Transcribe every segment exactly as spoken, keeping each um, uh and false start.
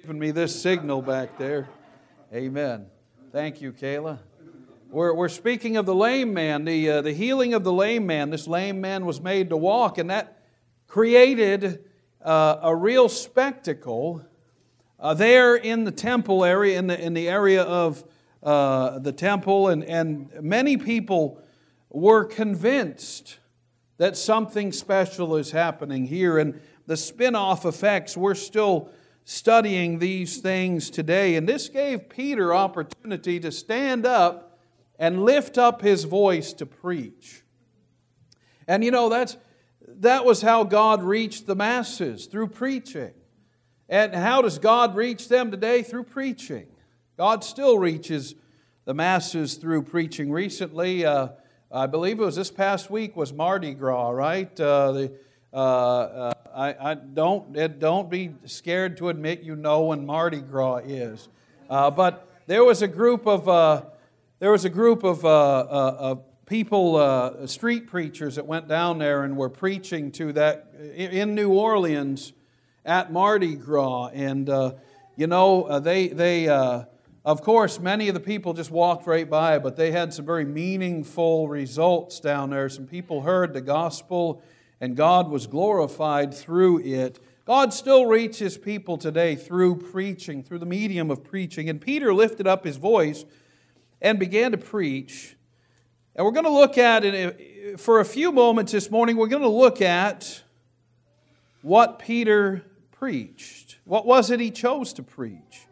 giving me this signal back there. Amen. Thank you, Kayla. We're, we're speaking of the lame man, the, uh, the healing of the lame man. This lame man was made to walk, and that created uh, a real spectacle uh, there in the temple area, in the, in the area of uh, the temple, and, and many people were convinced that something special is happening here. And the spin-off effects, we're still studying these things today. And this gave Peter opportunity to stand up and lift up his voice to preach. And you know, that's, that was how God reached the masses, through preaching. And how does God reach them today? Through preaching. God still reaches the masses through preaching. Recently, uh, I believe it was this past week, was Mardi Gras, right? Uh, the, uh, uh, I, I don't don't be scared to admit you know when Mardi Gras is. Uh, but there was a group of uh, there was a group of, uh, uh, of people, uh, street preachers that went down there and were preaching to that in New Orleans at Mardi Gras, and uh, you know uh, they they. Uh, Of course, many of the people just walked right by, but they had some very meaningful results down there. Some people heard the gospel, and God was glorified through it. God still reaches people today through preaching, through the medium of preaching. And Peter lifted up his voice and began to preach. And we're going to look at it for a few moments this morning. We're going to look at what Peter preached. What was it he chose to preach?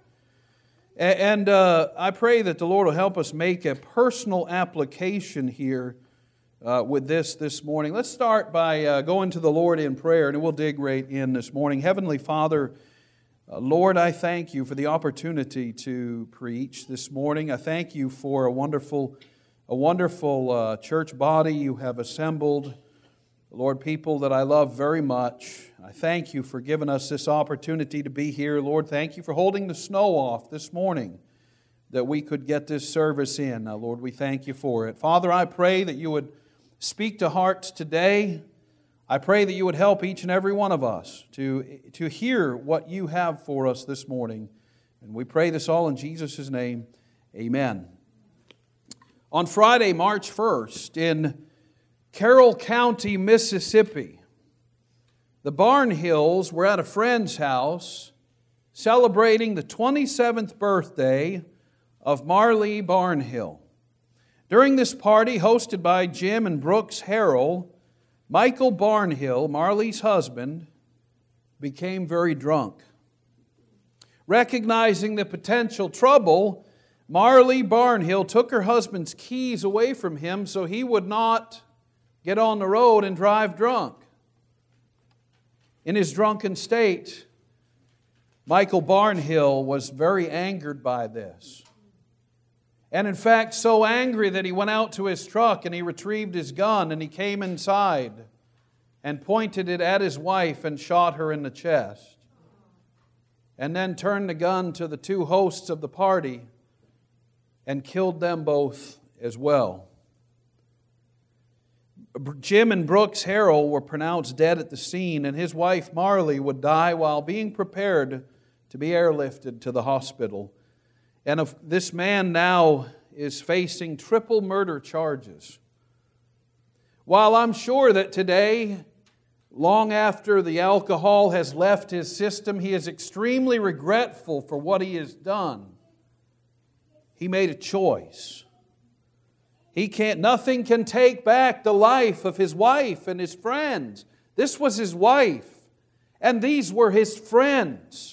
And uh, I pray that the Lord will help us make a personal application here uh, with this this morning. Let's start by uh, going to the Lord in prayer, and we'll dig right in this morning. Heavenly Father, uh, Lord, I thank You for the opportunity to preach this morning. I thank You for a wonderful, a wonderful uh, church body You have assembled. Lord, people that I love very much, I thank You for giving us this opportunity to be here. Lord, thank You for holding the snow off this morning that we could get this service in. Now, Lord, we thank You for it. Father, I pray that You would speak to hearts today. I pray that You would help each and every one of us to, to hear what You have for us this morning. And we pray this all in Jesus' name. Amen. On Friday, March first, in Carroll County, Mississippi, the Barnhills were at a friend's house celebrating the twenty-seventh birthday of Marley Barnhill. During this party, hosted by Jim and Brooks Harrell, Michael Barnhill, Marley's husband, became very drunk. Recognizing the potential trouble, Marley Barnhill took her husband's keys away from him so he would not get on the road and drive drunk. In his drunken state, Michael Barnhill was very angered by this. And in fact, so angry that he went out to his truck and he retrieved his gun and he came inside and pointed it at his wife and shot her in the chest. And then turned the gun to the two hosts of the party and killed them both as well. Jim and Brooks Harrell were pronounced dead at the scene, and his wife Marley would die while being prepared to be airlifted to the hospital. And if this man now is facing triple murder charges. While I'm sure that today, long after the alcohol has left his system, he is extremely regretful for what he has done. He made a choice. He can't, nothing can take back the life of his wife and his friends. This was his wife, and these were his friends.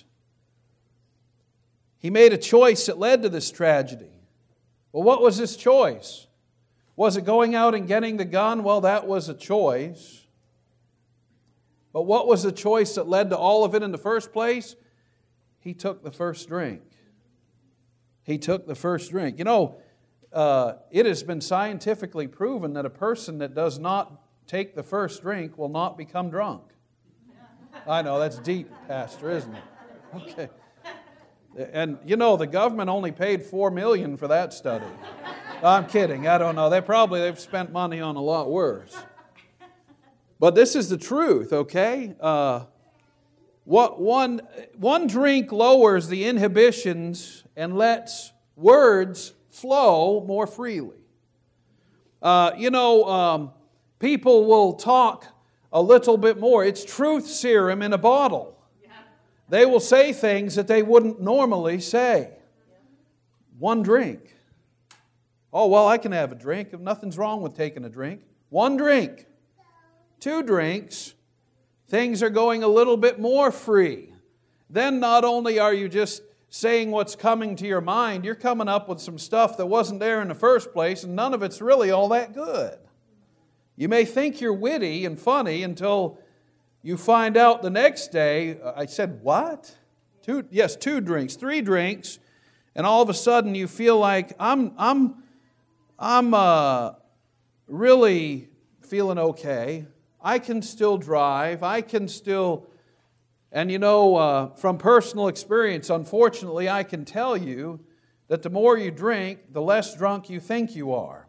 He made a choice that led to this tragedy. Well, what was his choice? Was it going out and getting the gun? Well, that was a choice. But what was the choice that led to all of it in the first place? He took the first drink. He took the first drink. You know, Uh, it has been scientifically proven that a person that does not take the first drink will not become drunk. I know, that's deep, Pastor, isn't it? Okay. And you know, the government only paid four million dollars for that study. I'm kidding, I don't know. They probably, they've spent money on a lot worse. But this is the truth, okay? Uh, What one, one drink lowers the inhibitions and lets words flow more freely. Uh, you know, um, people will talk a little bit more. It's truth serum in a bottle. They will say things that they wouldn't normally say. One drink. Oh, well, I can have a drink. Nothing's wrong with taking a drink. One drink. Two drinks. Things are going a little bit more free. Then not only are you just saying what's coming to your mind, you're coming up with some stuff that wasn't there in the first place, and none of it's really all that good. You may think you're witty and funny until you find out the next day, I said, what? Two, yes, two drinks, three drinks, and all of a sudden you feel like, I'm, I'm, I'm uh, really feeling okay. I can still drive. I can still, and you know, uh, from personal experience, unfortunately, I can tell you that the more you drink, the less drunk you think you are.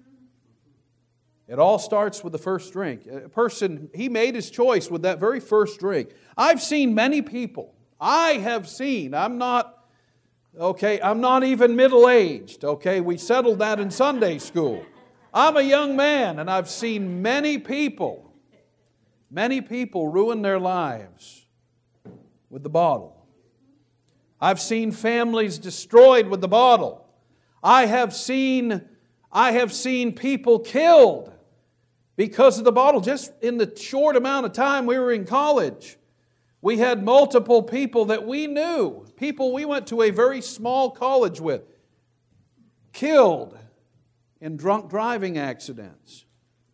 It all starts with the first drink. A person, he made his choice with that very first drink. I've seen many people. I have seen, I'm not, okay, I'm not even middle-aged, okay? We settled that in Sunday school. I'm a young man, and I've seen many people Many people ruin their lives with the bottle. I've seen families destroyed with the bottle. I have seen, I have seen people killed because of the bottle. Just in the short amount of time we were in college, we had multiple people that we knew, people we went to a very small college with, killed in drunk driving accidents.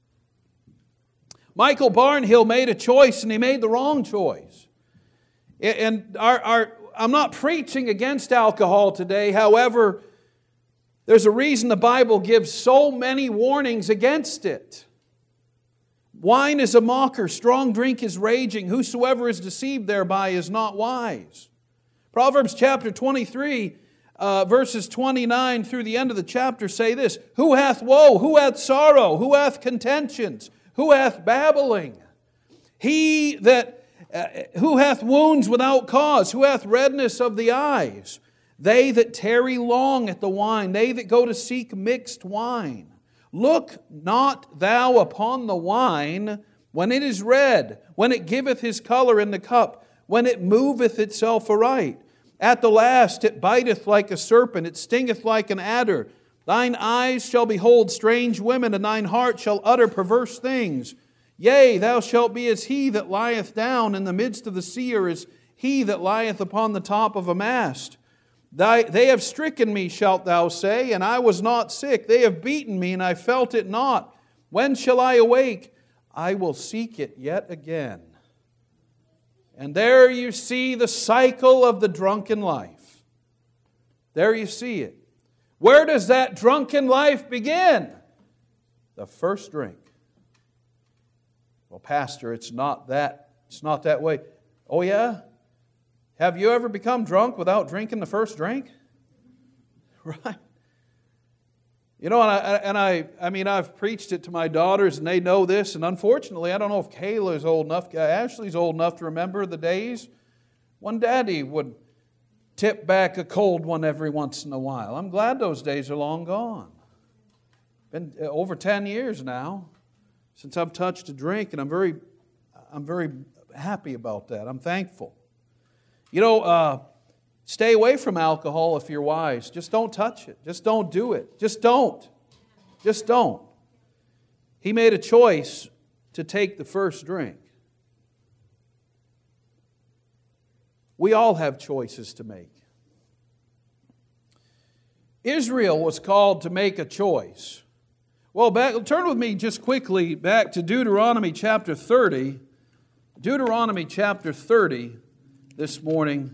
Michael Barnhill made a choice, and he made the wrong choice. And our, our, I'm not preaching against alcohol today. However, there's a reason the Bible gives so many warnings against it. Wine is a mocker. Strong drink is raging. Whosoever is deceived thereby is not wise. Proverbs chapter twenty-three, uh, verses twenty-nine through the end of the chapter say this: Who hath woe? Who hath sorrow? Who hath contentions? Who hath babbling? He that, uh, who hath wounds without cause? Who hath redness of the eyes? They that tarry long at the wine, they that go to seek mixed wine. Look not thou upon the wine when it is red, when it giveth his color in the cup, when it moveth itself aright. At the last it biteth like a serpent, it stingeth like an adder. Thine eyes shall behold strange women, and thine heart shall utter perverse things. Yea, thou shalt be as he that lieth down in the midst of the sea, or as he that lieth upon the top of a mast. Thy, they have stricken me, shalt thou say, and I was not sick. They have beaten me, and I felt it not. When shall I awake? I will seek it yet again. And there you see the cycle of the drunken life. There you see it. Where does that drunken life begin? The first drink. Well, Pastor, it's not that, it's not that way. Oh yeah? Have you ever become drunk without drinking the first drink? Right? You know, and I, and I, I mean, I've preached it to my daughters, and they know this. And unfortunately, I don't know if Kayla is old enough. Ashley's old enough to remember the days when Daddy would tip back a cold one every once in a while. I'm glad those days are long gone. Been over ten years now since I've touched a drink, and I'm very, I'm very happy about that. I'm thankful. You know, uh, stay away from alcohol if you're wise. Just don't touch it. Just don't do it. Just don't. Just don't. He made a choice to take the first drink. We all have choices to make. Israel was called to make a choice. Well, back, turn with me just quickly back to Deuteronomy chapter thirty. Deuteronomy chapter thirty this morning.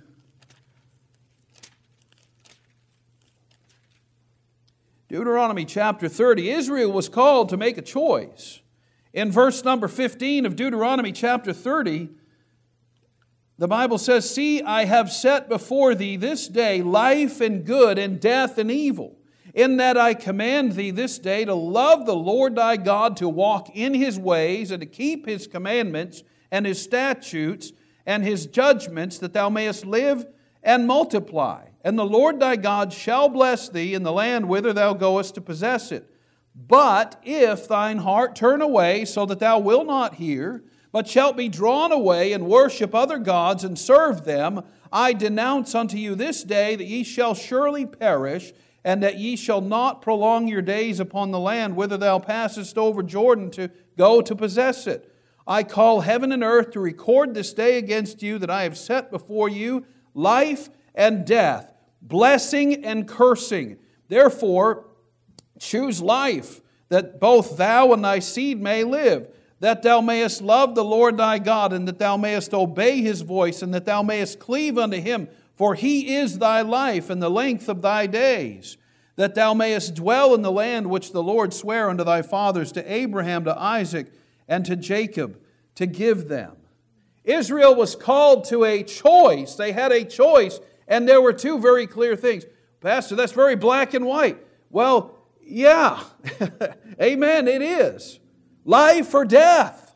Deuteronomy chapter thirty. Israel was called to make a choice. In verse number fifteen of Deuteronomy chapter thirty, the Bible says, See, I have set before thee this day life and good, and death and evil, in that I command thee this day to love the Lord thy God, to walk in His ways, and to keep His commandments and His statutes, and His judgments, that thou mayest live and multiply. And the Lord thy God shall bless thee in the land whither thou goest to possess it. But if thine heart turn away, so that thou wilt not hear, but shalt be drawn away and worship other gods and serve them, I denounce unto you this day that ye shall surely perish, and that ye shall not prolong your days upon the land whither thou passest over Jordan to go to possess it. I call heaven and earth to record this day against you, that I have set before you life and death, blessing and cursing. Therefore, choose life, that both thou and thy seed may live, that thou mayest love the Lord thy God, and that thou mayest obey His voice, and that thou mayest cleave unto Him, for He is thy life and the length of thy days, that thou mayest dwell in the land which the Lord sware unto thy fathers, to Abraham, to Isaac, and to Jacob, to give them. Israel was called to a choice. They had a choice, and there were two very clear things. Pastor, that's very black and white. Well, yeah, amen, it is. Life or death.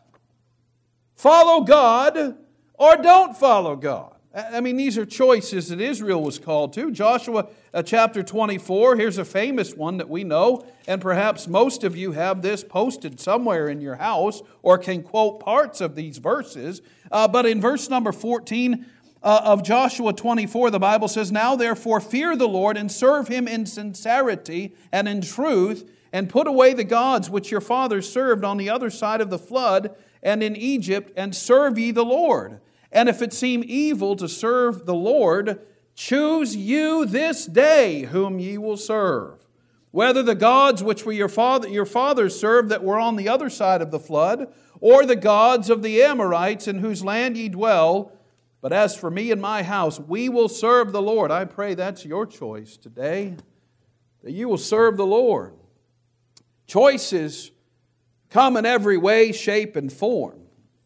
Follow God or don't follow God. I mean, these are choices that Israel was called to. Joshua uh, chapter twenty-four, here's a famous one that we know, and perhaps most of you have this posted somewhere in your house or can quote parts of these verses. Uh, but in verse number fourteen uh, of Joshua twenty-four, the Bible says, Now therefore fear the Lord and serve Him in sincerity and in truth, and put away the gods which your fathers served on the other side of the flood and in Egypt, and serve ye the Lord. And if it seem evil to serve the Lord, choose you this day whom ye will serve, whether the gods which were your father, your fathers served that were on the other side of the flood, or the gods of the Amorites in whose land ye dwell. But as for me and my house, we will serve the Lord. I pray that's your choice today, that you will serve the Lord. Choices come in every way, shape, and form.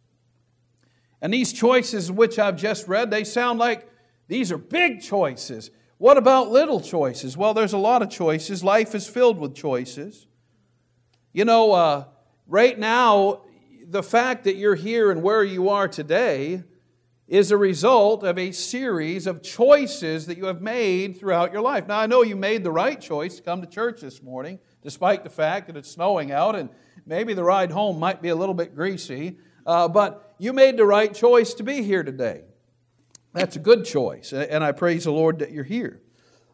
And these choices which I've just read, they sound like these are big choices. What about little choices? Well, there's a lot of choices. Life is filled with choices. You know, uh, right now, the fact that you're here and where you are today is a result of a series of choices that you have made throughout your life. Now, I know you made the right choice to come to church this morning, despite the fact that it's snowing out and maybe the ride home might be a little bit greasy. Uh, but you made the right choice to be here today. That's a good choice, and I praise the Lord that you're here.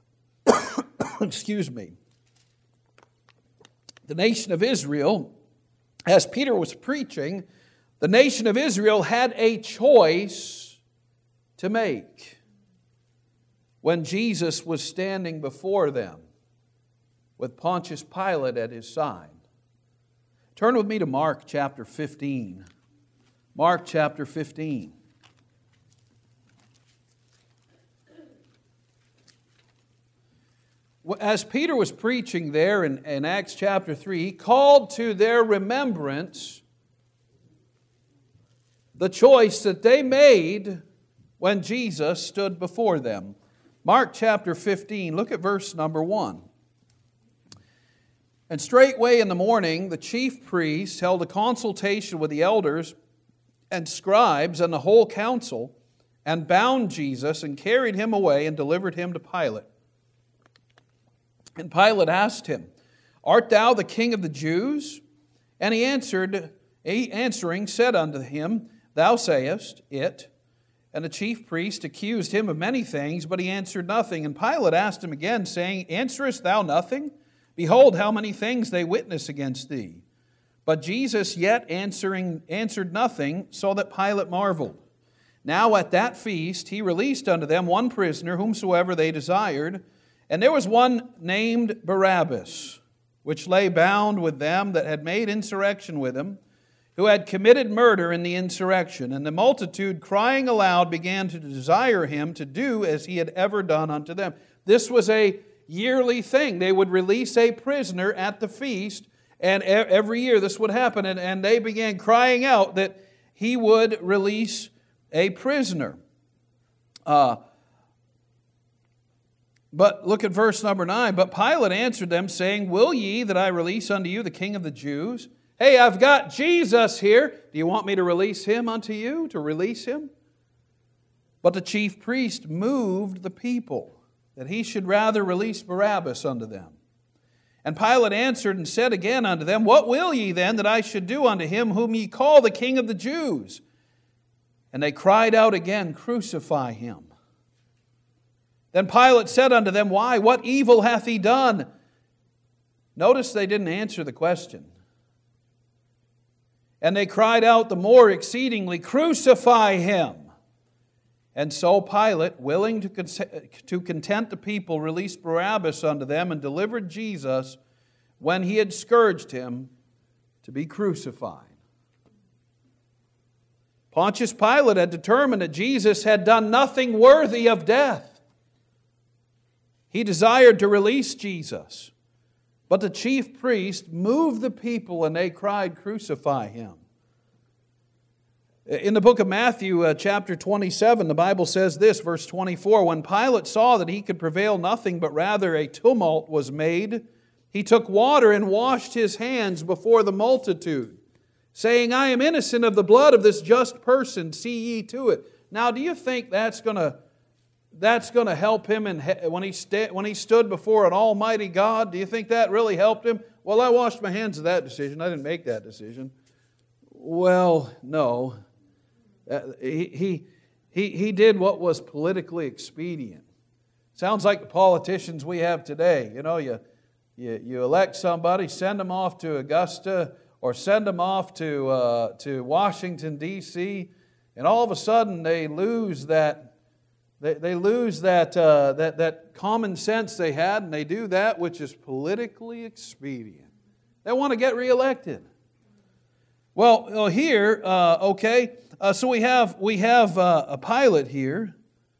Excuse me. The nation of Israel, as Peter was preaching, the nation of Israel had a choice to make when Jesus was standing before them with Pontius Pilate at his side. Turn with me to Mark chapter fifteen. Mark chapter fifteen. As Peter was preaching there in, in Acts chapter three, he called to their remembrance the choice that they made when Jesus stood before them. Mark chapter fifteen, look at verse number one. And straightway in the morning the chief priests held a consultation with the elders and scribes and the whole council, and bound Jesus and carried Him away and delivered Him to Pilate. And Pilate asked Him, Art thou the king of the Jews? And he answered, he answering said unto him, Thou sayest it. And the chief priest accused Him of many things, but He answered nothing. And Pilate asked Him again, saying, Answerest thou nothing? Behold, how many things they witness against thee. But Jesus yet answering answered nothing, so that Pilate marveled. Now at that feast he released unto them one prisoner, whomsoever they desired. And there was one named Barabbas, which lay bound with them that had made insurrection with him, who had committed murder in the insurrection. And the multitude, crying aloud, began to desire him to do as he had ever done unto them. This was a yearly thing. They would release a prisoner at the feast, and every year this would happen. And, and they began crying out that he would release a prisoner. Uh, but look at verse number nine. But Pilate answered them, saying, Will ye that I release unto you the King of the Jews? Hey, I've got Jesus here. Do you want me to release Him unto you? To release Him? But the chief priest moved the people, that he should rather release Barabbas unto them. And Pilate answered and said again unto them, What will ye then that I should do unto him whom ye call the King of the Jews? And they cried out again, Crucify him. Then Pilate said unto them, Why, what evil hath he done? Notice they didn't answer the question. And they cried out the more exceedingly, Crucify him. And so Pilate, willing to, cons- to content the people, released Barabbas unto them and delivered Jesus, when he had scourged him, to be crucified. Pontius Pilate had determined that Jesus had done nothing worthy of death. He desired to release Jesus, but the chief priest moved the people and they cried, Crucify him. In the book of Matthew, uh, chapter twenty-seven, the Bible says this, verse twenty-four, When Pilate saw that he could prevail nothing, but rather a tumult was made, he took water and washed his hands before the multitude, saying, I am innocent of the blood of this just person, see ye to it. Now, do you think that's going to that's going to help him in he- when he sta- when he stood before an almighty God? Do you think that really helped him? Well, I washed my hands of that decision. I didn't make that decision. Well, no. Uh, he, he, he, he did what was politically expedient. Sounds like the politicians we have today. You know, you, you, you elect somebody, send them off to Augusta or send them off to, uh, to Washington, D C, and all of a sudden they lose that, they, they lose that, uh, that, that common sense they had, and they do that which is politically expedient. They want to get reelected. Well, here, uh, okay, uh, so we have we have uh, a Pilate here,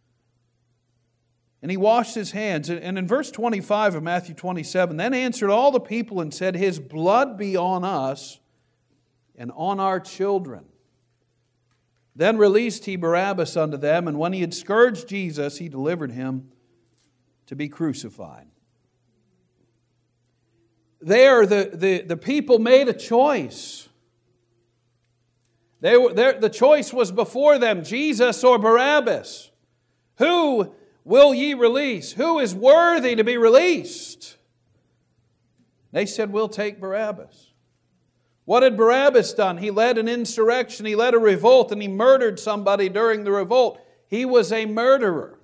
and he washed his hands. And in verse twenty-five of Matthew twenty-seven, then answered all the people and said, His blood be on us and on our children. Then released he Barabbas unto them, and when he had scourged Jesus, he delivered him to be crucified. There, the, the, the people made a choice. They were, the choice was before them, Jesus or Barabbas. Who will ye release? Who is worthy to be released? They said, we'll take Barabbas. What had Barabbas done? He led an insurrection, he led a revolt, and he murdered somebody during the revolt. He was a murderer.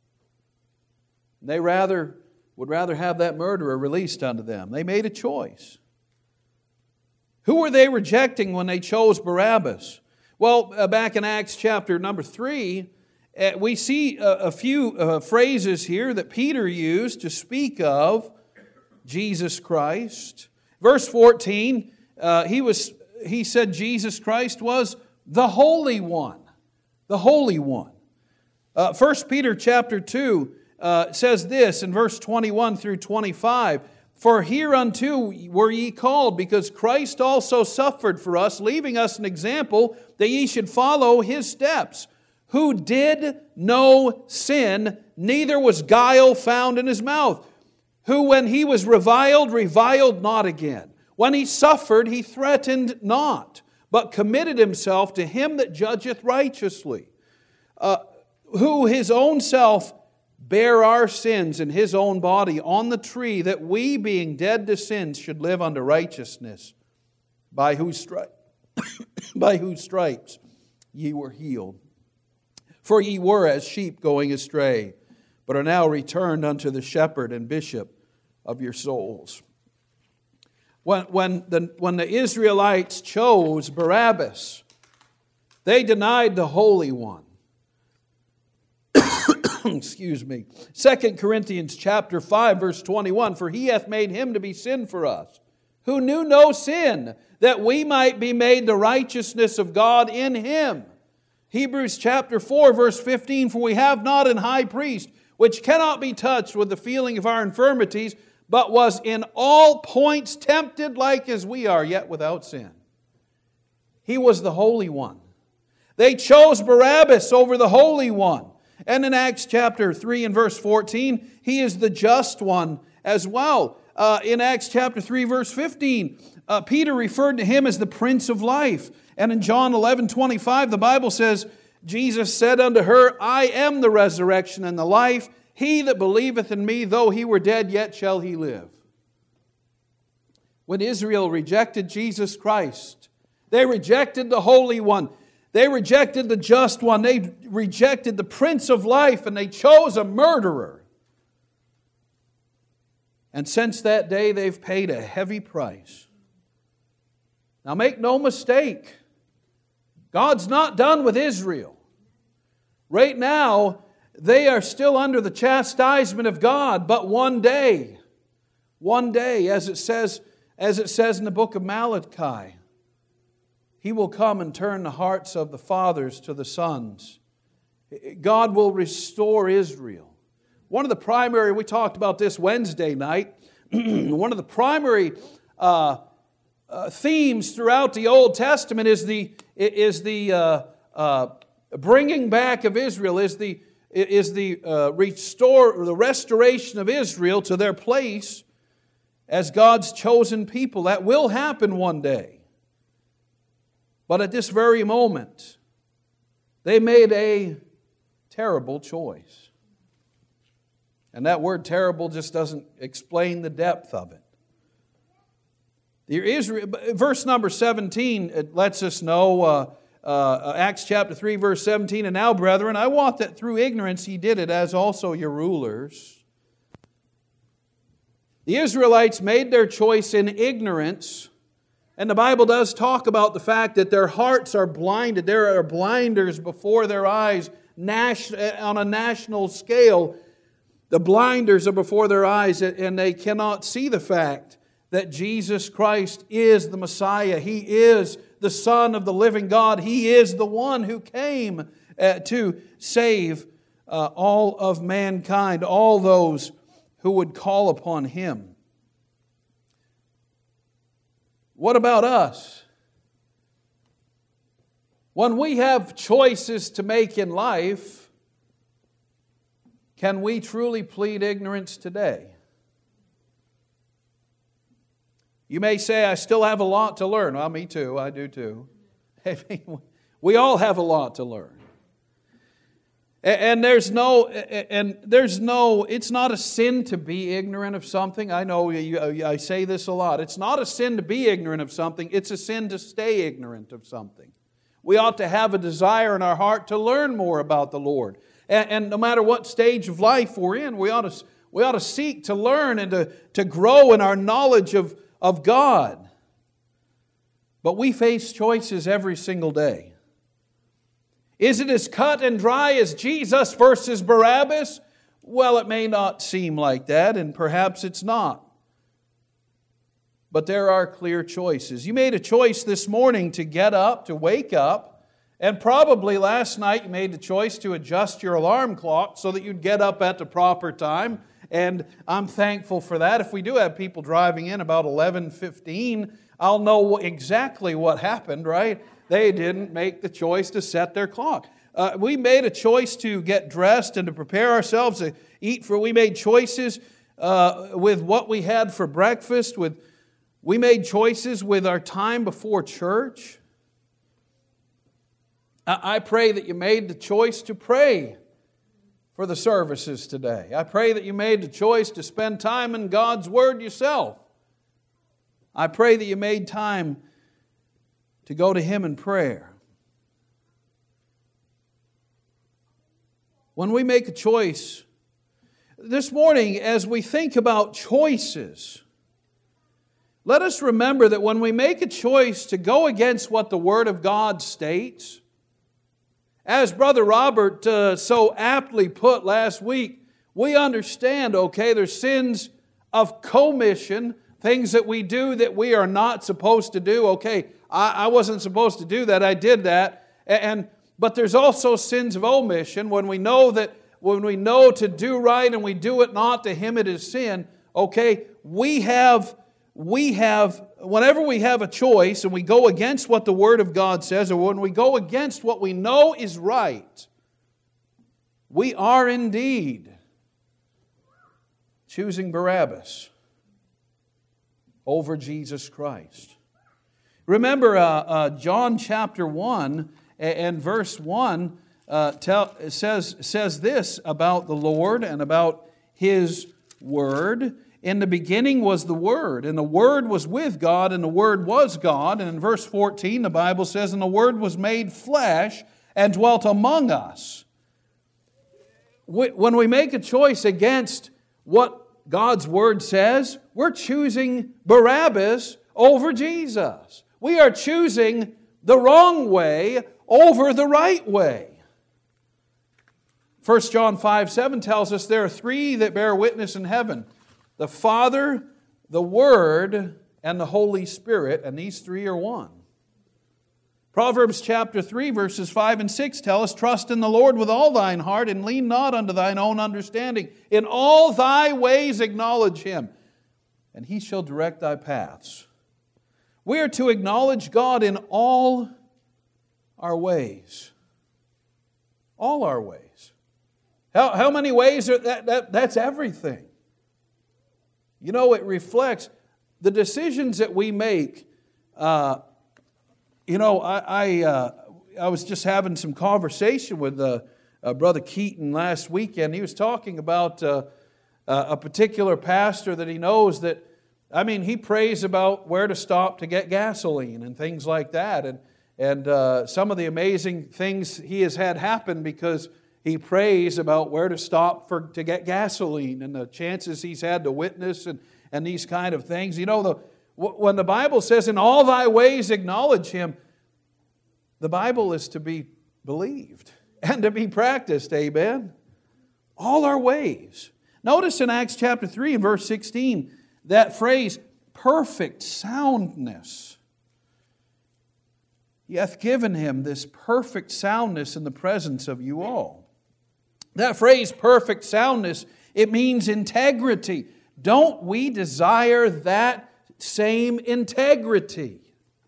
They rather would rather have that murderer released unto them. They made a choice. Who were they rejecting when they chose Barabbas? Well, uh, back in Acts chapter number three, uh, we see a, a few uh, phrases here that Peter used to speak of Jesus Christ. Verse fourteen, uh, he was he said Jesus Christ was the Holy One. The Holy One. Uh, First Peter chapter two uh, says this in verse twenty-one through twenty-five, For hereunto were ye called, because Christ also suffered for us, leaving us an example that ye should follow His steps, who did no sin, neither was guile found in His mouth, who when He was reviled, reviled not again. When He suffered, He threatened not, but committed Himself to Him that judgeth righteously, uh, who His own self bare our sins in His own body on the tree, that we, being dead to sins, should live unto righteousness, by whose, stri- by whose stripes ye were healed. For ye were as sheep going astray, but are now returned unto the shepherd and bishop of your souls. When, when, the, when the Israelites chose Barabbas, they denied the Holy One. Excuse me. Second Corinthians chapter five, verse twenty-one, For He hath made Him to be sin for us, who knew no sin, that we might be made the righteousness of God in Him. Hebrews chapter four, verse fifteen, For we have not an high priest, which cannot be touched with the feeling of our infirmities, but was in all points tempted like as we are, yet without sin. He was the Holy One. They chose Barabbas over the Holy One. And in Acts chapter three and verse fourteen, He is the just one as well. Uh, in Acts chapter three, verse fifteen, uh, Peter referred to Him as the Prince of Life. And in John eleven twenty-five, the Bible says, Jesus said unto her, I am the resurrection and the life. He that believeth in me, though he were dead, yet shall he live. When Israel rejected Jesus Christ, they rejected the Holy One. They rejected the Just One. They rejected the Prince of Life, and they chose a murderer. And since that day, they've paid a heavy price. Now make no mistake, God's not done with Israel. Right now, they are still under the chastisement of God, but one day, one day, as it says, as it says in the book of Malachi, He will come and turn the hearts of the fathers to the sons. God will restore Israel. One of the primary, we talked about this Wednesday night, one of the primary uh, uh, themes throughout the Old Testament is the, is the uh, uh, bringing back of Israel, is the, is the, uh, restore, the restoration of Israel to their place as God's chosen people. That will happen one day. But at this very moment, they made a terrible choice. And that word terrible just doesn't explain the depth of it. The Israel, verse number seventeen, it lets us know, uh, uh, Acts chapter three, verse seventeen, and now, brethren, I wot that through ignorance ye did it, as also your rulers. The Israelites made their choice in ignorance, and the Bible does talk about the fact that their hearts are blinded. There are blinders before their eyes on a national scale. The blinders are before their eyes, and they cannot see the fact that Jesus Christ is the Messiah. He is the Son of the living God. He is the one who came to save all of mankind, all those who would call upon Him. What about us? When we have choices to make in life, can we truly plead ignorance today? You may say, I still have a lot to learn. Well, me too. I do too. We all have a lot to learn. And there's no, and there's no, it's not a sin to be ignorant of something. I know I say this a lot. It's not a sin to be ignorant of something. It's a sin to stay ignorant of something. We ought to have a desire in our heart to learn more about the Lord. And no matter what stage of life we're in, we ought to, we ought to seek to learn and to, to grow in our knowledge of, of God. But we face choices every single day. Is it as cut and dry as Jesus versus Barabbas? Well, it may not seem like that, and perhaps it's not. But there are clear choices. You made a choice this morning to get up, to wake up, and probably last night you made the choice to adjust your alarm clock so that you'd get up at the proper time. And I'm thankful for that. If we do have people driving in about eleven fifteen, I'll know exactly what happened, right? They didn't make the choice to set their clock. Uh, we made a choice to get dressed and to prepare ourselves to eat. For we made choices uh, with what we had for breakfast. With we made choices with our time before church. I pray that you made the choice to pray for the services today. I pray that you made the choice to spend time in God's Word yourself. I pray that you made time to go to Him in prayer. When we make a choice, this morning as we think about choices, let us remember that when we make a choice to go against what the Word of God states, as Brother Robert uh, so aptly put last week, we understand, okay, there's sins of commission, things that we do that we are not supposed to do. Okay, I, I wasn't supposed to do that, I did that. And but there's also sins of omission when we know that when we know to do right and we do it not, to Him it is sin. Okay, we have we have whenever we have a choice and we go against what the Word of God says, or when we go against what we know is right, we are indeed choosing Barabbas over Jesus Christ. Remember uh, uh, John chapter one and verse one, uh, tell, says, says this about the Lord and about His Word. In the beginning was the Word, and the Word was with God, and the Word was God. And in verse fourteen, the Bible says, and the Word was made flesh and dwelt among us. When we make a choice against what God's Word says, we're choosing Barabbas over Jesus. We are choosing the wrong way over the right way. First John five seven tells us there are three that bear witness in heaven: the Father, the Word, and the Holy Spirit, and these three are one. Proverbs chapter three, verses five and six tell us, trust in the Lord with all thine heart, and lean not unto thine own understanding. In all thy ways acknowledge Him, and He shall direct thy paths. We are to acknowledge God in all our ways. All our ways. How, how many ways are that, that? That's everything. You know, it reflects the decisions that we make. Uh, you know, I I, uh, I was just having some conversation with uh, uh, Brother Keaton last weekend. He was talking about uh, uh, a particular pastor that he knows that, I mean, he prays about where to stop to get gasoline and things like that. And, and uh, some of the amazing things he has had happen because he prays about where to stop for to get gasoline and the chances he's had to witness and, and these kind of things. You know, the, when the Bible says, in all thy ways acknowledge Him, the Bible is to be believed and to be practiced, amen? All our ways. Notice in Acts chapter three and verse sixteen, that phrase, perfect soundness. He hath given him this perfect soundness in the presence of you all. That phrase, perfect soundness, it means integrity. Don't we desire that same integrity?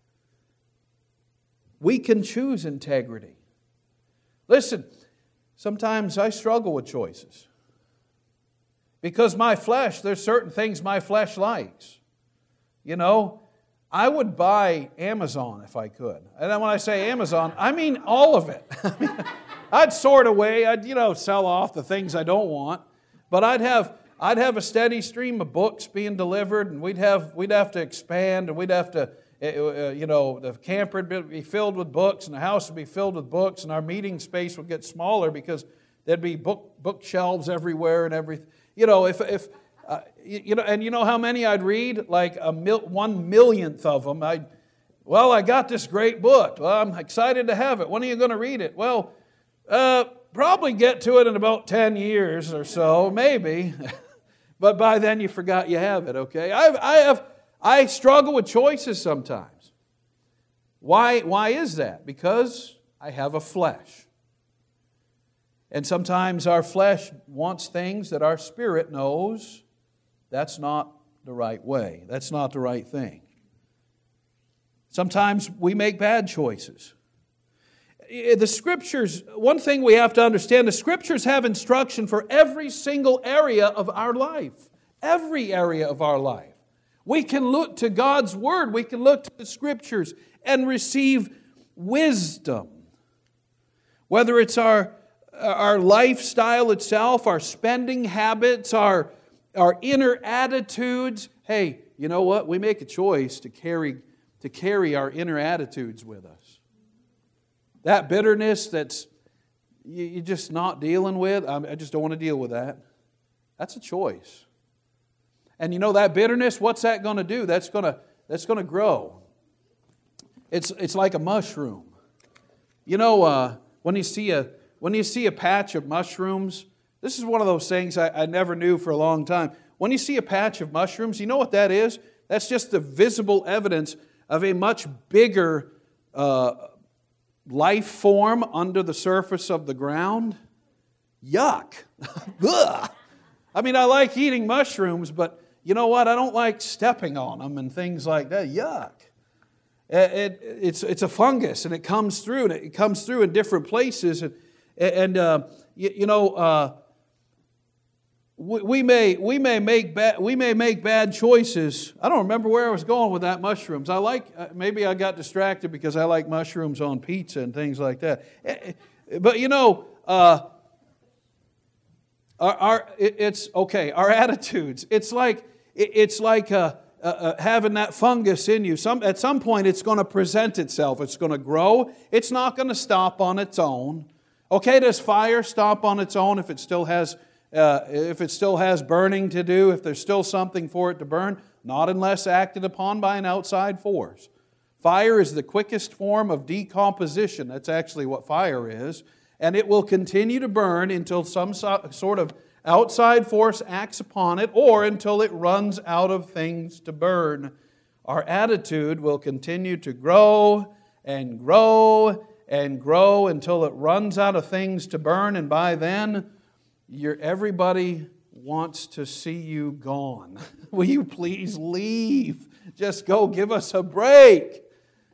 We can choose integrity. Listen, sometimes I struggle with choices. Because my flesh, there's certain things my flesh likes. You know, I would buy Amazon if I could. And then when I say Amazon, I mean all of it. I mean, I'd sort away, I'd, you know, sell off the things I don't want. But I'd have I'd have a steady stream of books being delivered, and we'd have we'd have to expand, and we'd have to, uh, you know, the camper would be filled with books, and the house would be filled with books, and our meeting space would get smaller because there'd be book bookshelves everywhere and everything. You know, if if uh, you, you know, and you know how many I'd read, like a mil, one millionth of them. I, well, I got this great book. Well, I'm excited to have it. When are you going to read it? Well, uh, probably get to it in about ten years or so, maybe. But by then you forgot you have it. Okay, I I have I struggle with choices sometimes. Why why is that? Because I have a flesh. And sometimes our flesh wants things that our spirit knows that's not the right way. That's not the right thing. Sometimes we make bad choices. The Scriptures, one thing we have to understand, the Scriptures have instruction for every single area of our life. Every area of our life. We can look to God's Word. We can look to the Scriptures and receive wisdom. Whether it's our Our lifestyle itself, our spending habits, our, our inner attitudes. Hey, you know what? We make a choice to carry, to carry our inner attitudes with us. That bitterness that's you, you're just not dealing with, I just don't want to deal with that. That's a choice. And you know that bitterness, what's that going to do? That's going to, that's going to grow. It's, it's like a mushroom. You know, uh, when you see a When you see a patch of mushrooms, this is one of those things I, I never knew for a long time. When you see a patch of mushrooms, you know what that is? That's just the visible evidence of a much bigger uh, life form under the surface of the ground. Yuck. I mean, I like eating mushrooms, but you know what? I don't like stepping on them and things like that. Yuck. It, it, it's, it's a fungus, and it comes through, and it comes through in different places. And, And uh, you, you know, uh, we, we may we may make bad we may make bad choices. I don't remember where I was going with that mushrooms. I like uh, maybe I got distracted because I like mushrooms on pizza and things like that. But you know, uh, our, our it, it's okay. Our attitudes. It's like it, it's like uh, uh, uh, having that fungus in you. Some at some point, it's going to present itself. It's going to grow. It's not going to stop on its own. Okay, does fire stop on its own if it still has uh, if it still has burning to do? If there's still something for it to burn? Not unless acted upon by an outside force. Fire is the quickest form of decomposition. That's actually what fire is. And it will continue to burn until some sort of outside force acts upon it, or until it runs out of things to burn. Our attitude will continue to grow and grow and grow until it runs out of things to burn, and by then, you're, everybody wants to see you gone. Will you please leave? Just go, give us a break.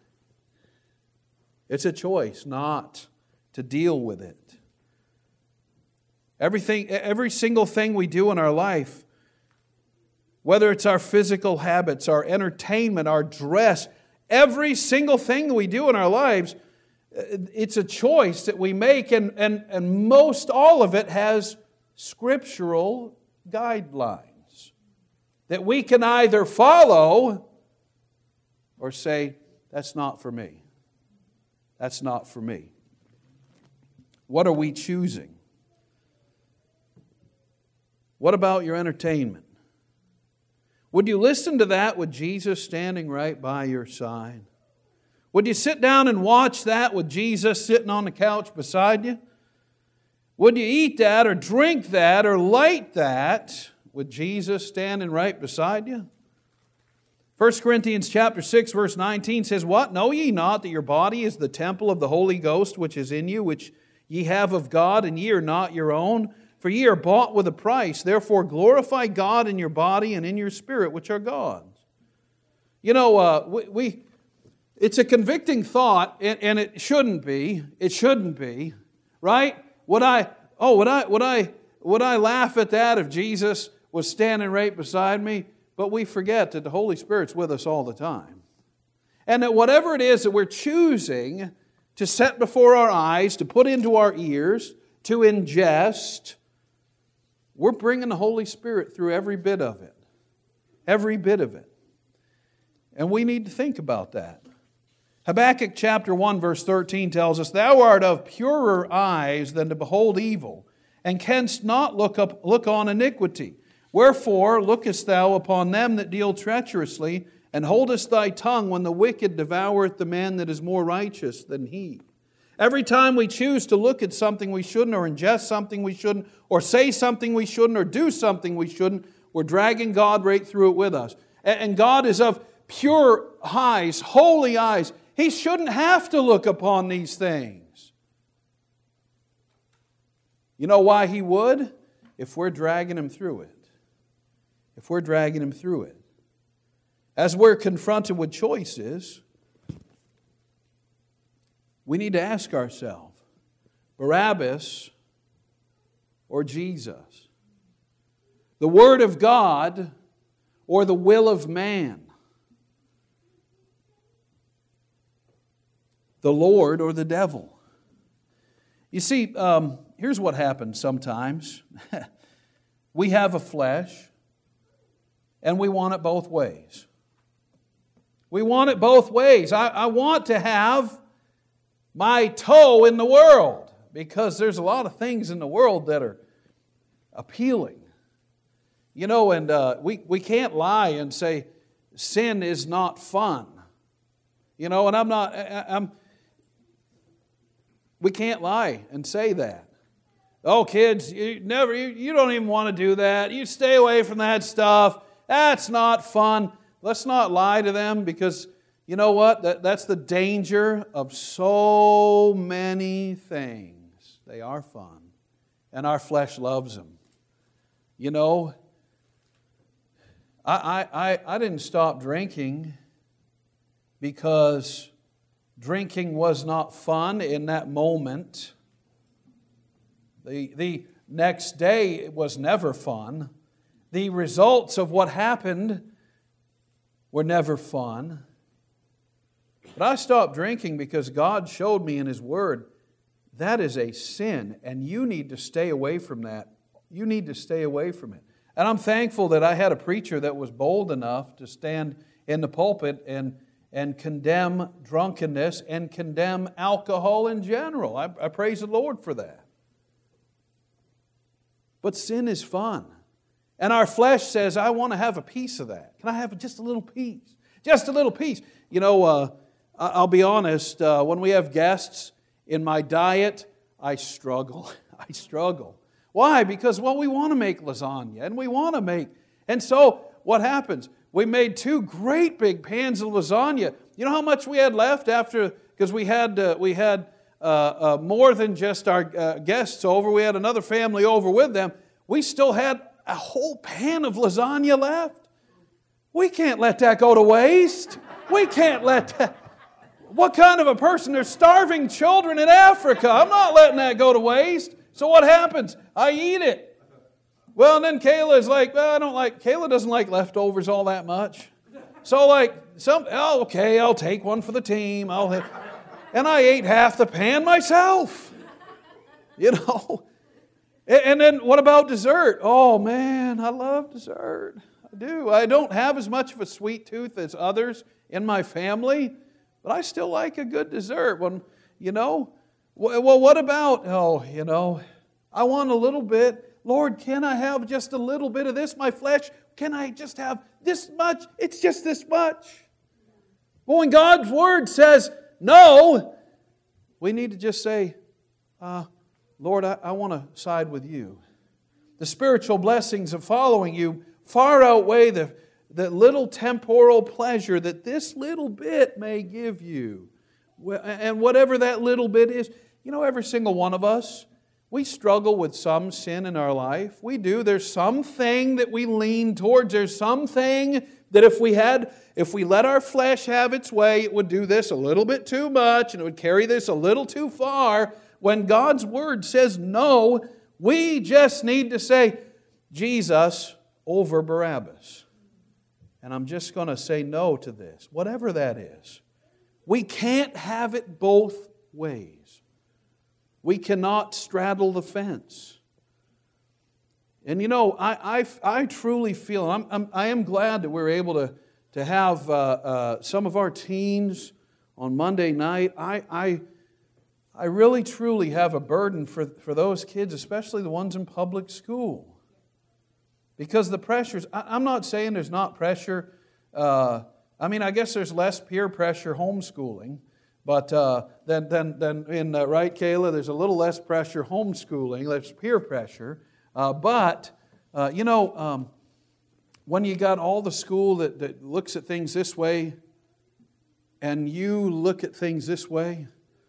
It's a choice not to deal with it. Everything, every single thing we do in our life, whether it's our physical habits, our entertainment, our dress, every single thing that we do in our lives, it's a choice that we make, and, and, and most all of it has scriptural guidelines that we can either follow or say, that's not for me. That's not for me. What are we choosing? What about your entertainment? Would you listen to that with Jesus standing right by your side? Would you sit down and watch that with Jesus sitting on the couch beside you? Would you eat that or drink that or light that with Jesus standing right beside you? First Corinthians chapter six, verse nineteen says, "What? Know ye not that your body is the temple of the Holy Ghost which is in you, which ye have of God, and ye are not your own? For ye are bought with a price. Therefore glorify God in your body and in your spirit, which are God's." You know, uh, we, we it's a convicting thought, and, and it shouldn't be. It shouldn't be, right? Would I? Oh, would I? Would I? Would I laugh at that if Jesus was standing right beside me? But we forget that the Holy Spirit's with us all the time. And that whatever it is that we're choosing to set before our eyes, to put into our ears, to ingest, we're bringing the Holy Spirit through every bit of it. Every bit of it. And we need to think about that. Habakkuk chapter one verse thirteen tells us, "Thou art of purer eyes than to behold evil, and canst not look up look on iniquity. Wherefore lookest thou upon them that deal treacherously, and holdest thy tongue when the wicked devoureth the man that is more righteous than he." Every time we choose to look at something we shouldn't, or ingest something we shouldn't, or say something we shouldn't, or do something we shouldn't, we're dragging God right through it with us. And God is of pure eyes, holy eyes. He shouldn't have to look upon these things. You know why He would? If we're dragging Him through it. If we're dragging Him through it. As we're confronted with choices, we need to ask ourselves, Barabbas or Jesus? The Word of God or the will of man? The Lord or the devil? You see, um, here's what happens sometimes. We have a flesh, and we want it both ways. We want it both ways. I, I want to have my toe in the world, because there's a lot of things in the world that are appealing. You know, and uh, we, we can't lie and say sin is not fun. You know, and I'm not, I, I'm, we can't lie and say that. Oh, kids, you never, you, you don't even want to do that. You stay away from that stuff. That's not fun. Let's not lie to them, because you know what? That, that's the danger of so many things. They are fun, and our flesh loves them. You know, I, I, I didn't stop drinking because drinking was not fun in that moment. The, the next day it was never fun. The results of what happened were never fun. But I stopped drinking because God showed me in His Word that is a sin, and you need to stay away from that. You need to stay away from it. And I'm thankful that I had a preacher that was bold enough to stand in the pulpit and, and condemn drunkenness and condemn alcohol in general. I, I praise the Lord for that. But sin is fun. And our flesh says, I want to have a piece of that. Can I have just a little piece? Just a little piece. You know, uh, I'll be honest, uh, when we have guests in my diet, I struggle. I struggle. Why? Because, well, we want to make lasagna, and we want to make... And so, what happens? We made two great big pans of lasagna. You know how much we had left after... Because we had uh, we had uh, uh, more than just our uh, guests over. We had another family over with them. We still had a whole pan of lasagna left. We can't let that go to waste. We can't let that... What kind of a person? There's starving children in Africa. I'm not letting that go to waste. So what happens? I eat it. Well, and then Kayla is like, well, I don't like, Kayla doesn't like leftovers all that much. So like, some, oh, okay, I'll take one for the team. I'll have, and I ate half the pan myself. You know. And then what about dessert? Oh man, I love dessert. I do. I don't have as much of a sweet tooth as others in my family, but I still like a good dessert. When, you know, well, what about, oh, you know, I want a little bit. Lord, can I have just a little bit of this? My flesh, can I just have this much? It's just this much. But when God's Word says no, we need to just say, uh, Lord, I, I want to side with you. The spiritual blessings of following you far outweigh the, the little temporal pleasure that this little bit may give you. And whatever that little bit is, you know, every single one of us, we struggle with some sin in our life. We do. There's something that we lean towards. There's something that if we had, if we let our flesh have its way, it would do this a little bit too much and it would carry this a little too far. When God's Word says no, we just need to say, Jesus over Barabbas. And I'm just going to say no to this, whatever that is. We can't have it both ways. We cannot straddle the fence. And you know, I, I, I truly feel, I'm, I'm, I am glad that we're able to, to have uh, uh, some of our teens on Monday night. I, I, I really truly have a burden for, for those kids, especially the ones in public school. Because the pressures, I, I'm not saying there's not pressure. Uh, I mean, I guess there's less peer pressure homeschooling. But uh, then, then, then in, uh, right, Kayla, there's a little less pressure homeschooling, less peer pressure. Uh, but, uh, you know, um, when you got all the school that, that looks at things this way, and you look at things this way,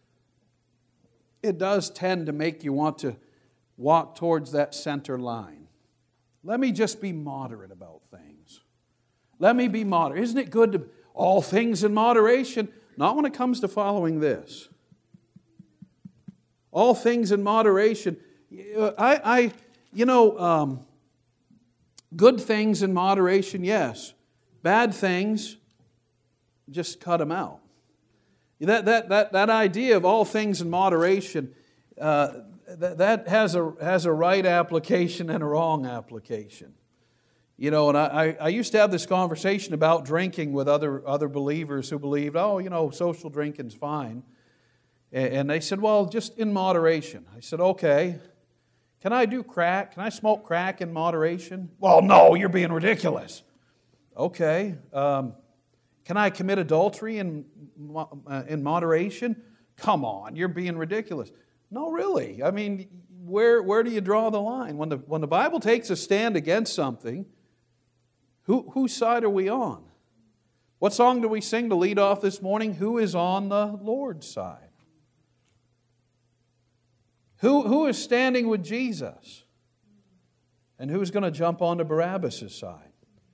it does tend to make you want to walk towards that center line. Let me just be moderate about things. Let me be moderate. Isn't it good to all things in moderation? Not when it comes to following this. All things in moderation. I, I you know, um, good things in moderation, yes. Bad things, just cut them out. That, that, that, that idea of all things in moderation, uh, that, that has a, has a right application and a wrong application. You know, and I, I used to have this conversation about drinking with other, other believers who believed, oh, you know, social drinking's fine. And they said, well, just in moderation. I said, okay. Can I do crack? Can I smoke crack in moderation? Well, no, you're being ridiculous. Okay. Um, can I commit adultery in, uh, in moderation? Come on, you're being ridiculous. No, really. I mean, where, where do you draw the line? When the, when the Bible takes a stand against something, Who, whose side are we on? What song do we sing to lead off this morning? Who is on the Lord's side? Who, who is standing with Jesus? And who's going to jump onto Barabbas' side?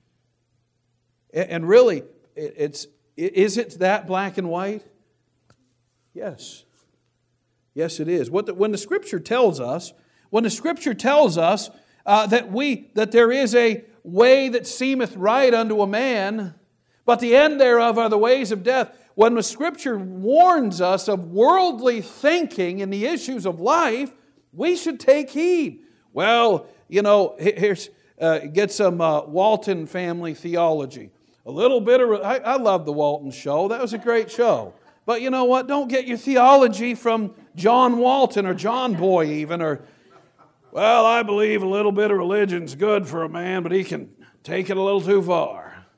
And really, it's, is it that black and white? Yes. Yes, it is. What the, when the Scripture tells us, when the Scripture tells us uh, that we that there is a way that seemeth right unto a man, but the end thereof are the ways of death. when the Scripture warns us of worldly thinking in the issues of life, we should take heed. Well, you know, here's uh, get some uh, Walton family theology. A little bit of, I, I love the Walton show. That was a great show. But you know what? Don't get your theology from John Walton or John Boy even, or, well, I believe a little bit of religion's good for a man, but he can take it a little too far.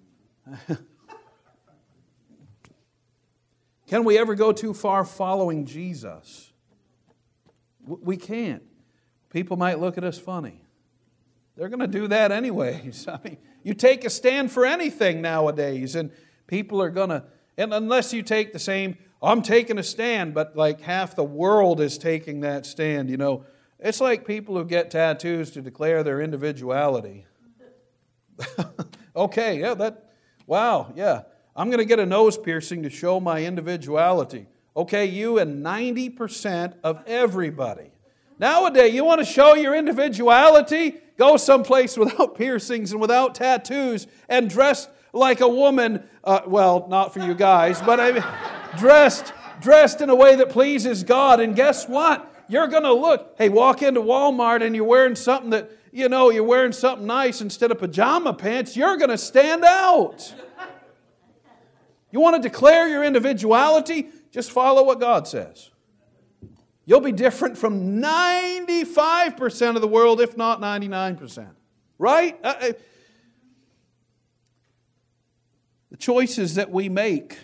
Can we ever go too far following Jesus? We can't. People might look at us funny. They're going to do that anyways. I mean, you take a stand for anything nowadays, and people are going to, and unless you take the same, I'm taking a stand, but like half the world is taking that stand, you know. It's like people who get tattoos to declare their individuality. Okay, yeah, that, wow, yeah. I'm going to get a nose piercing to show my individuality. Okay, you and ninety percent of everybody. Nowadays, you want to show your individuality? Go someplace without piercings and without tattoos and dressed like a woman. Uh, well, not for you guys, but I mean, dressed, dressed in a way that pleases God. And guess what? You're going to look. Hey, walk into Walmart and you're wearing something that, you know, you're wearing something nice instead of pajama pants. You're going to stand out. You want to declare your individuality? Just follow what God says. You'll be different from ninety-five percent of the world, if not ninety-nine percent. Right? Uh, the choices that we make,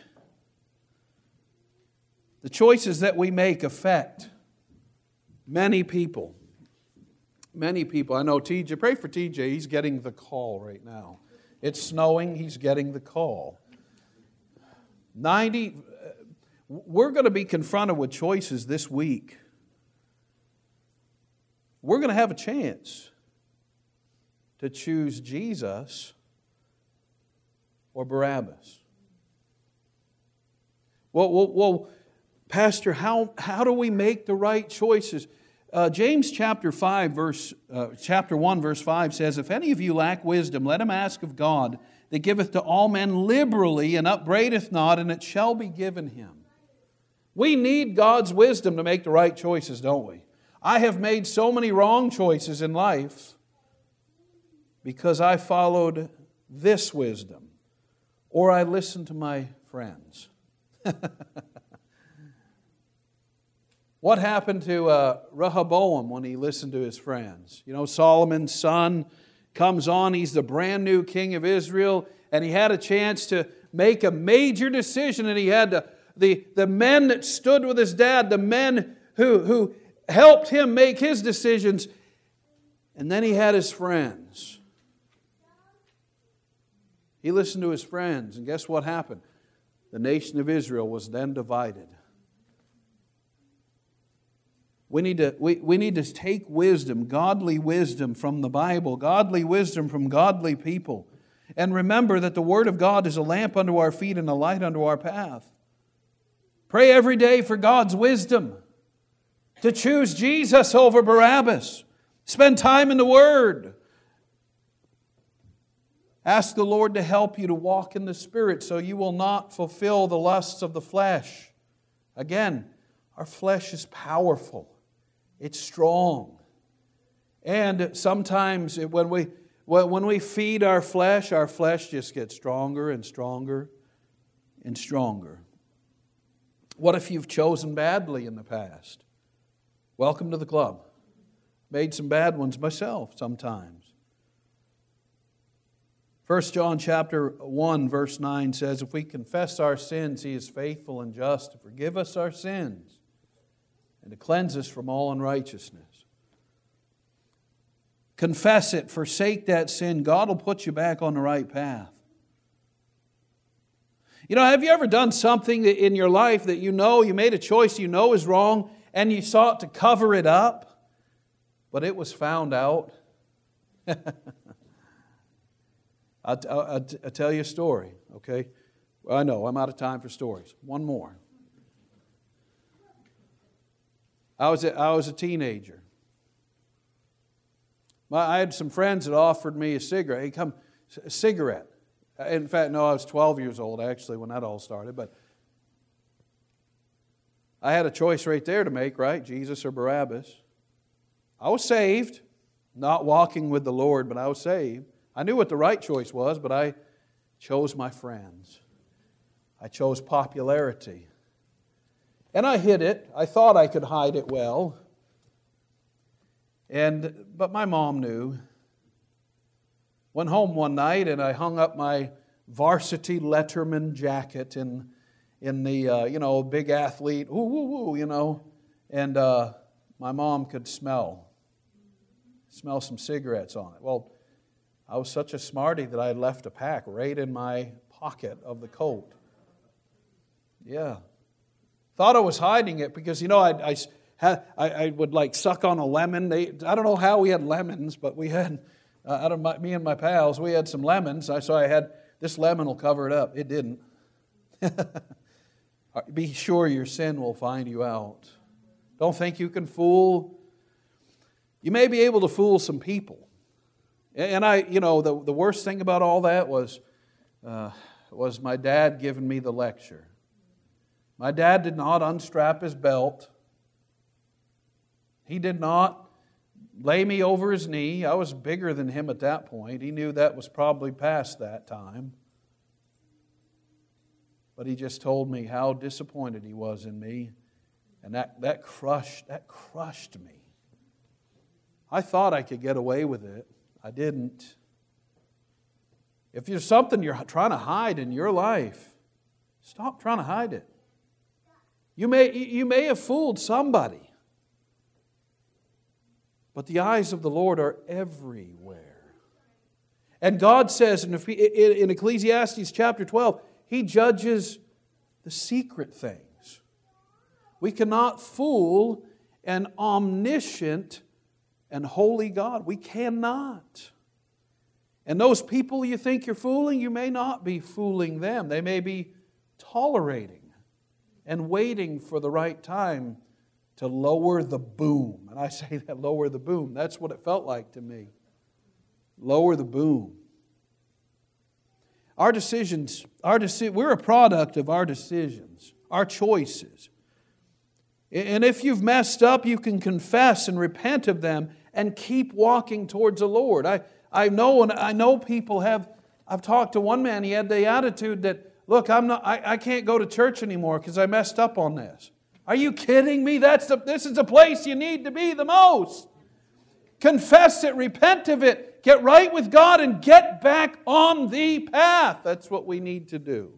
the choices that we make affect many people. Many people. I know T J, pray for T J, he's getting the call right now. It's snowing, he's getting the call. ninety, we're going to be confronted with choices this week. We're going to have a chance to choose Jesus or Barabbas. Well, well, well Pastor, how, how do we make the right choices? Uh, James chapter five, verse uh, chapter one, verse five says, "If any of you lack wisdom, let him ask of God, that giveth to all men liberally, and upbraideth not, and it shall be given him." We need God's wisdom to make the right choices, don't we? I have made so many wrong choices in life because I followed this wisdom, or I listened to my friends. What happened to uh, Rehoboam when he listened to his friends? You know, Solomon's son comes on, he's the brand new king of Israel, and he had a chance to make a major decision, and he had to, the, the men that stood with his dad, the men who, who helped him make his decisions, and then he had his friends. He listened to his friends, and guess what happened? The nation of Israel was then divided. We need to, we, we need to take wisdom, godly wisdom from the Bible, godly wisdom from godly people. And remember that the Word of God is a lamp unto our feet and a light unto our path. Pray every day for God's wisdom to choose Jesus over Barabbas. Spend time in the Word. Ask the Lord to help you to walk in the Spirit so you will not fulfill the lusts of the flesh. Again, our flesh is powerful. It's strong. And sometimes when we, when we feed our flesh, our flesh just gets stronger and stronger and stronger. What if you've chosen badly in the past? Welcome to the club. Made some bad ones myself sometimes. First John chapter one verse nine says, "If we confess our sins, He is faithful and just to forgive us our sins and to cleanse us from all unrighteousness." Confess it, forsake that sin. God will put you back on the right path. You know, have you ever done something in your life that you know, you made a choice you know is wrong, and you sought to cover it up, but it was found out? I'll, I'll, I'll tell you a story, okay? Well, I know, I'm out of time for stories. One more. I was a, I was a teenager. My, I had some friends that offered me a cigarette. Hey, come, a cigarette. In fact, no, I was twelve years old actually when that all started. But I had a choice right there to make, right? Jesus or Barabbas. I was saved, not walking with the Lord, but I was saved. I knew what the right choice was, but I chose my friends. I chose popularity. And I hid it. I thought I could hide it well. And but my mom knew. Went home one night and I hung up my varsity letterman jacket in in the uh, you know big athlete, ooh, ooh, ooh, you know, and uh, my mom could smell smell some cigarettes on it. Well, I was such a smarty that I had left a pack right in my pocket of the coat. Yeah, thought I was hiding it because you know I I had I, I would like suck on a lemon. They, I don't know how we had lemons, but we had uh, out of my, me and my pals we had some lemons. I so I had this lemon will cover it up. It didn't. Be sure your sin will find you out. Don't think you can fool. You may be able to fool some people. And I, you know, the, the worst thing about all that was, uh, was my dad giving me the lecture. My dad did not unstrap his belt. He did not lay me over his knee. I was bigger than him at that point. He knew that was probably past that time. But he just told me how disappointed he was in me. And that, that crushed, that crushed me. I thought I could get away with it. I didn't. If there's something you're trying to hide in your life, stop trying to hide it. You may, you may have fooled somebody. But the eyes of the Lord are everywhere. And God says in Ecclesiastes chapter twelve, He judges the secret things. We cannot fool an omniscient and holy God. We cannot. And those people you think you're fooling, you may not be fooling them. They may be tolerating and waiting for the right time to lower the boom. And I say that, lower the boom. That's what it felt like to me. Lower the boom. Our decisions, our deci- we're a product of our decisions, our choices. And if you've messed up, you can confess and repent of them and keep walking towards the Lord. I, I know and I know people have, I've talked to one man, he had the attitude that, look, I'm not, I, I can't go to church anymore because I messed up on this. Are you kidding me? That's the, this is the place you need to be the most. Confess it, repent of it, get right with God and get back on the path. That's what we need to do.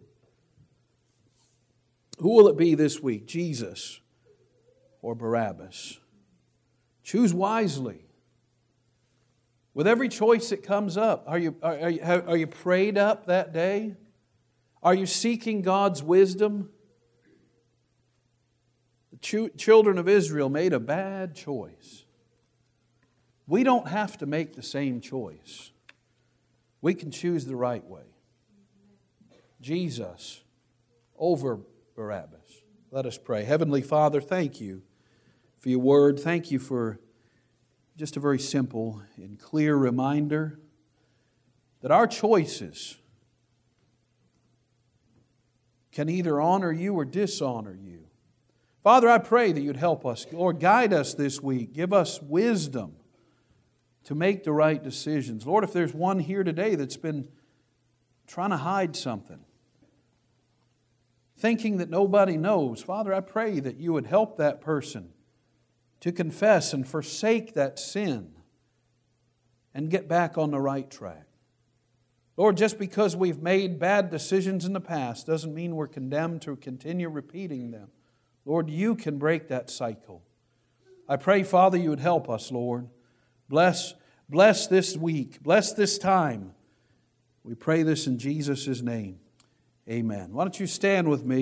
Who will it be this week? Jesus or Barabbas? Choose wisely. With every choice that comes up, are you, are, are you, are you prayed up that day? Are you seeking God's wisdom? The ch- children of Israel made a bad choice. We don't have to make the same choice. We can choose the right way. Jesus over Barabbas. Let us pray. Heavenly Father, thank you for your word. Thank you for just a very simple and clear reminder that our choices can either honor you or dishonor you. Father, I pray that you'd help us. Lord, guide us this week. Give us wisdom to make the right decisions. Lord, if there's one here today that's been trying to hide something, thinking that nobody knows, Father, I pray that you would help that person to confess and forsake that sin and get back on the right track. Lord, just because we've made bad decisions in the past doesn't mean we're condemned to continue repeating them. Lord, you can break that cycle. I pray, Father, you would help us, Lord. Bless, bless this week. Bless this time. We pray this in Jesus' name. Amen. Why don't you stand with me?